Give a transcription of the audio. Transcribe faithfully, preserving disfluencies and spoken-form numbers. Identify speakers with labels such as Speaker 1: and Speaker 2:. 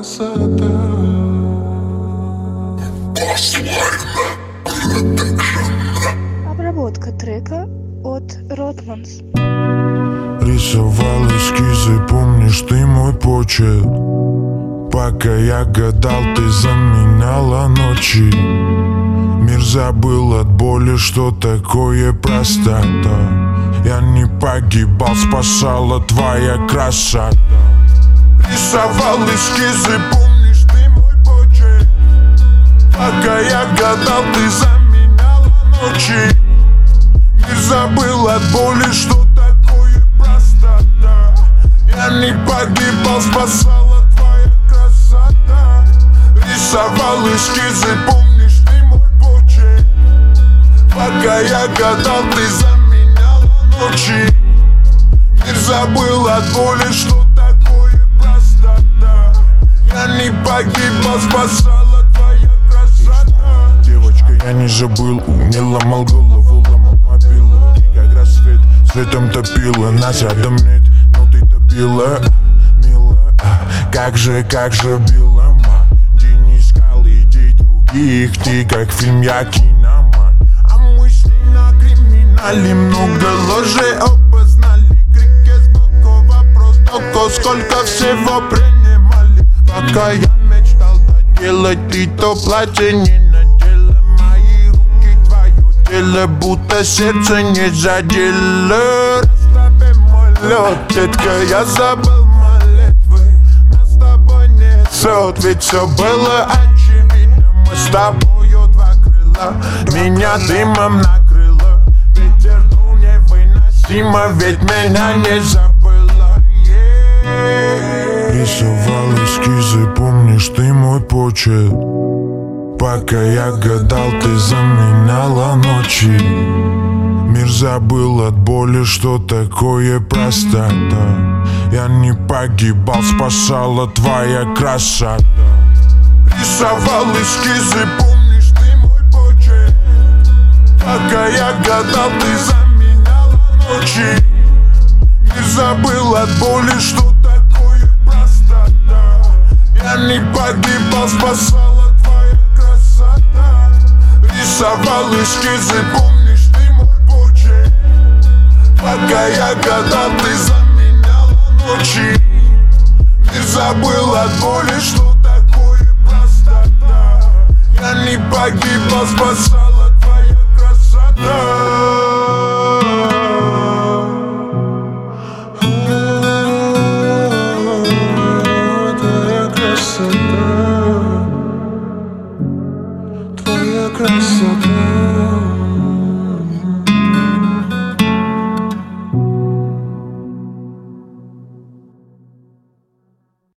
Speaker 1: красота.
Speaker 2: Обработка трека от Ротманс.
Speaker 3: Рисовал эскизы, помнишь ты мой почерк? Пока я гадал, ты заменяла ночи. Мир забыл от боли, что такое простота. Я не погибал, спасала твоя красота. Рисовал эскизы, помнишь ты мой почерк? Пока я гадал, ты заменяла ночи. Мир забыл от боли, что такое простота. Я не погибал, спасала твоя красота. Рисовал эскизы, помнишь ты мой почерк? Пока я гадал, ты заменяла ночи. Мир забыл от боли, что такое простота. Я не погибал, спасала твоя красота. Девочка, я не забыл, не ломал голову, ломал мобилу. И как рассвет светом топила, нас рядом нет, но ты топила, милая. Как же, как же била, где не искал идей других. Ты как фильм, я киноман. А мысли на криминале, много лжи обознали. Крики сбоку, вопрос только сколько всего принимали. Пока я мечтал доделать, ты то платье не надела. Мои руки твое тело, будто сердце не задело. Расслаби мой лед, детка, я забыл молитвы. Нас с тобой нет сот, ведь все было очевидно. Мы с тобою два крыла, меня дымом накрыло. Ветер дул невыносимо, ведь меня не забыла. Yeah. Рисовал эскизы, помнишь ты мой почерк? Пока я гадал, ты заменяла ночи. Мир забыл от боли, что такое простота. Я не погибал, спасала твоя красота. Рисовал эскизы, помнишь ты мой почерк? Пока я гадал, ты заменяла ночи. Мир забыл от боли, что такое простота. Я не погибал, спасала твоя красота. Рисовал эскизы, помнишь ты мой почерк? Пока я гадал, ты заменяла ночи. Мир забыл от боли, что такое простота. Я не погибал, спасала твоя красота.
Speaker 1: Твоя красота.